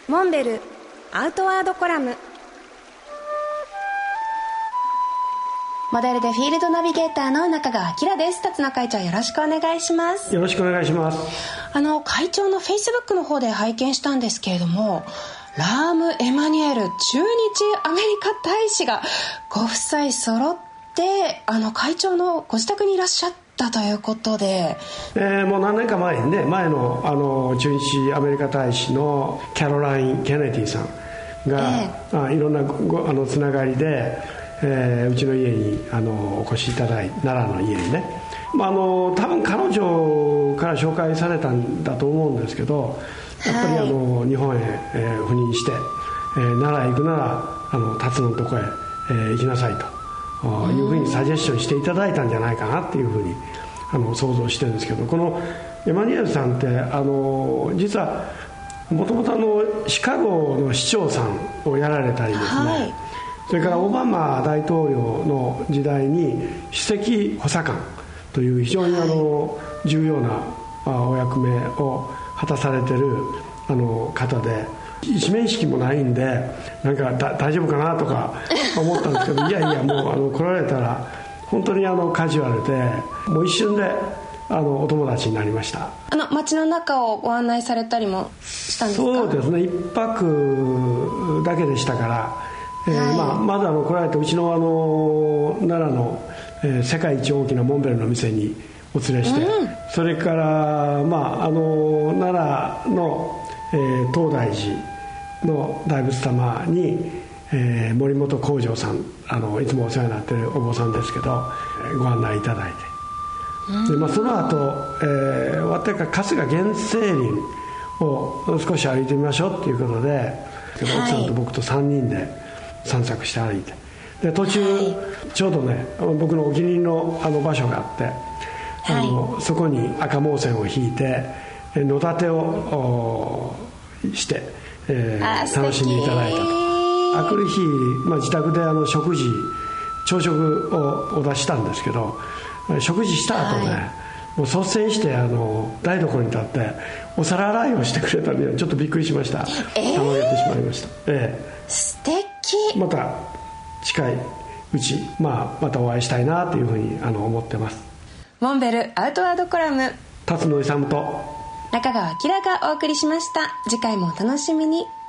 モンベルアウトワードコラム。 モデルでフィールドナビゲーターの中川明です。辰野会長、よろしくお願いします。 よろしくお願いします。 会長のフェイスブックの方で拝見したんですけれども、ラーム・エマニュエル駐日アメリカ大使がご夫妻揃って会長のご自宅にいらっしゃったということで、 もう何年か前にね、前の駐日アメリカ大使のキャロライン・ケネディさんが、いろんなつながりで、うちの家にお越しいただいて、奈良の家にね、多分彼女から紹介されたんだと思うんですけど、やっぱり日本へ、赴任して、奈良へ行くなら辰野のとこへ、行きなさいというふうにサジェッションしていただいたんじゃないかなっていうふうに想像してるんですけど、このエマニュエルさんって実はもともとシカゴの市長さんをやられたりですね、それからオバマ大統領の時代に首席補佐官という非常に重要なお役目を果たされてる方で、一面識もないんでなんか大丈夫かなとか思ったんですけどいやいや、もう来られたら本当にカジュアルで、もう一瞬でお友達になりました。 街の中をご案内されたりもしたんですか？ そうですね、一泊だけでしたから、まず来られて、うちの奈良の、世界一大きなモンベルの店にお連れして、それから、奈良の、東大寺の大仏様に、森本幸丈さん、いつもお世話になっているお坊さんですけど、ご案内いただいて、でその後、私が春日原生林を少し歩いてみましょうっていうことで、奥さんと僕と3人で散策して歩いて、で途中、ちょうどね、僕のお気に入りの場所があって、そこに赤毛線を引いて野立てをして、楽しんでいただいたと。あくる日、自宅で食事、朝食をお出ししたんですけど、食事した後ね、もう率先して台所に立ってお皿洗いをしてくれたので、ちょっとびっくりしました。たまげてしまいました。 素敵。 また近いうち、またお会いしたいなというふうに思ってます。 モンベルアウトワードコラム、 辰野勇と中川明がお送りしました。次回もお楽しみに。